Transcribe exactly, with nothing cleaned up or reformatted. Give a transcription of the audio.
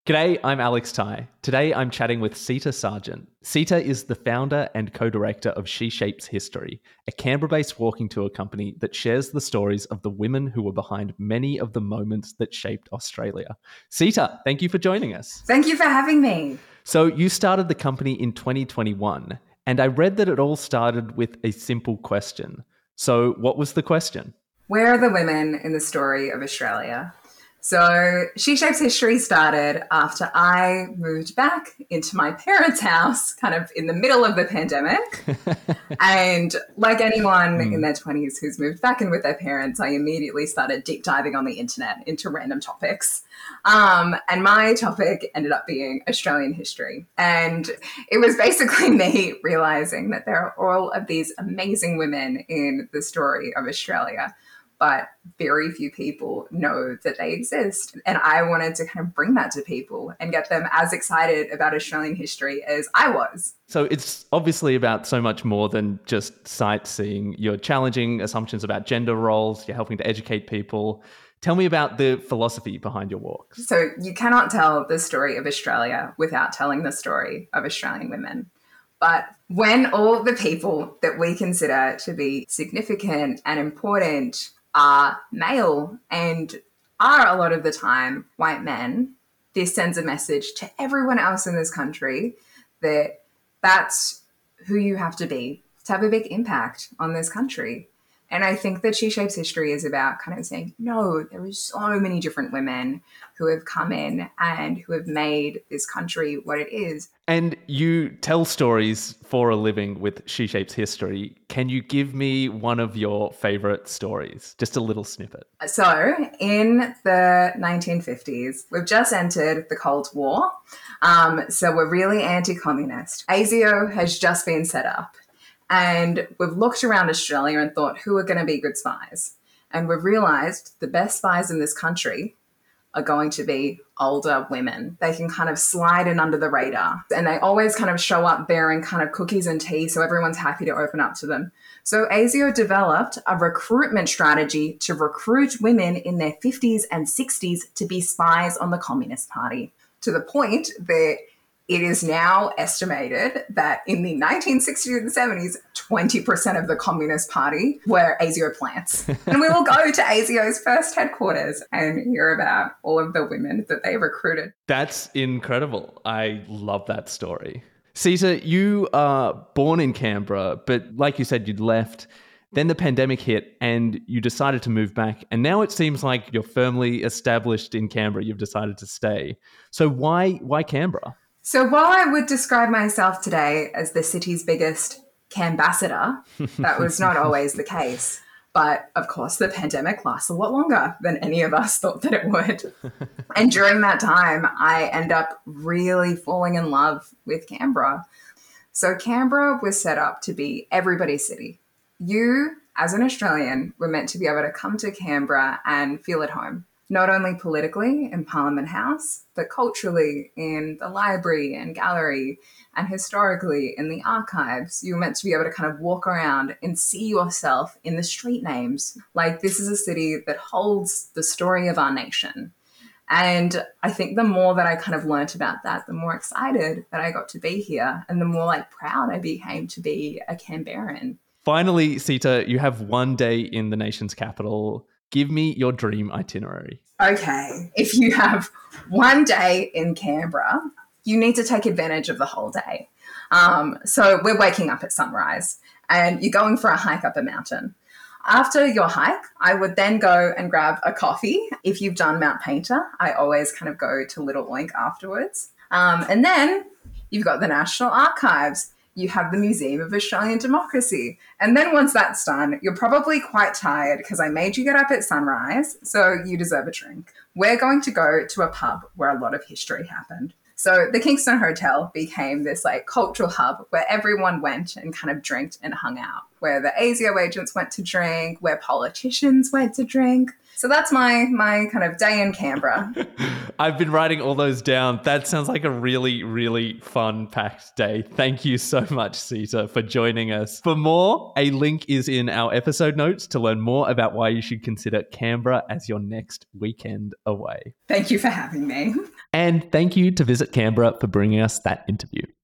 G'day, I'm Alex Tai. Today I'm chatting with Seeta Sargent. Seeta is the founder and co-director of She Shapes History, a Canberra-based walking tour company that shares the stories of the women who were behind many of the moments that shaped Australia. Seeta, thank you for joining us. Thank you for having me. So you started the company in twenty twenty-one, and I read that it all started with a simple question. So what was the question? Where are the women in the story of Australia? So She Shapes History started after I moved back into my parents' house, kind of in the middle of the pandemic. And like anyone mm. in their twenties who's moved back in with their parents, I immediately started deep diving on the internet into random topics. Um, and my topic ended up being Australian history. And it was basically me realizing that there are all of these amazing women in the story of Australia, but very few people know that they exist. And I wanted to kind of bring that to people and get them as excited about Australian history as I was. So it's obviously about so much more than just sightseeing. You're challenging assumptions about gender roles. You're helping to educate people. Tell me about the philosophy behind your walks. So you cannot tell the story of Australia without telling the story of Australian women. But when all the people that we consider to be significant and important are male and are a lot of the time white men, this sends a message to everyone else in this country that that's who you have to be to have a big impact on this country. And I think that She Shapes History is about kind of saying, no, there are so many different women who have come in and who have made this country what it is. And you tell stories for a living with She Shapes History. Can you give me one of your favorite stories? Just a little snippet. So in the nineteen fifties, we've just entered the Cold War. Um, so we're really anti-communist. ASIO has just been set up. And we've looked around Australia and thought, who are going to be good spies? And we've realised the best spies in this country are going to be older women. They can kind of slide in under the radar. And they always kind of show up bearing kind of cookies and tea, so everyone's happy to open up to them. So ASIO developed a recruitment strategy to recruit women in their fifties and sixties to be spies on the Communist Party, to the point that it is now estimated that in the nineteen sixties and seventies, twenty percent of the Communist Party were ASIO plants. And we will go to ASIO's first headquarters and hear about all of the women that they recruited. That's incredible. I love that story. Seeta, you are born in Canberra, but like you said, you'd left. Then the pandemic hit and you decided to move back. And now it seems like you're firmly established in Canberra. You've decided to stay. So why, why Canberra? So while I would describe myself today as the city's biggest Canbassador, that was not always the case. But of course, the pandemic lasts a lot longer than any of us thought that it would. And during that time, I end up really falling in love with Canberra. So Canberra was set up to be everybody's city. You, as an Australian, were meant to be able to come to Canberra and feel at home. Not only politically in Parliament House, but culturally in the library and gallery, and historically in the archives. You were meant to be able to kind of walk around and see yourself in the street names. Like, this is a city that holds the story of our nation. And I think the more that I kind of learnt about that, the more excited that I got to be here, and the more like proud I became to be a Canberran. Finally, Seeta, you have one day in the nation's capital. Give me your dream itinerary. Okay, if you have one day in Canberra, you need to take advantage of the whole day. Um, so we're waking up at sunrise and you're going for a hike up a mountain. After your hike, I would then go and grab a coffee. If you've done Mount Painter, I always kind of go to Little Oink afterwards. Um, and then you've got the National Archives. You have the Museum of Australian Democracy. And then once that's done, you're probably quite tired because I made you get up at sunrise, so you deserve a drink. We're going to go to a pub where a lot of history happened. So the Kingston Hotel became this like cultural hub where everyone went and kind of drank and hung out, where the ASIO agents went to drink, where politicians went to drink. So that's my my kind of day in Canberra. I've been writing all those down. That sounds like a really, really fun packed day. Thank you so much, Seeta, for joining us. For more, a link is in our episode notes to learn more about why you should consider Canberra as your next weekend away. Thank you for having me. And thank you to Visit Canberra for bringing us that interview.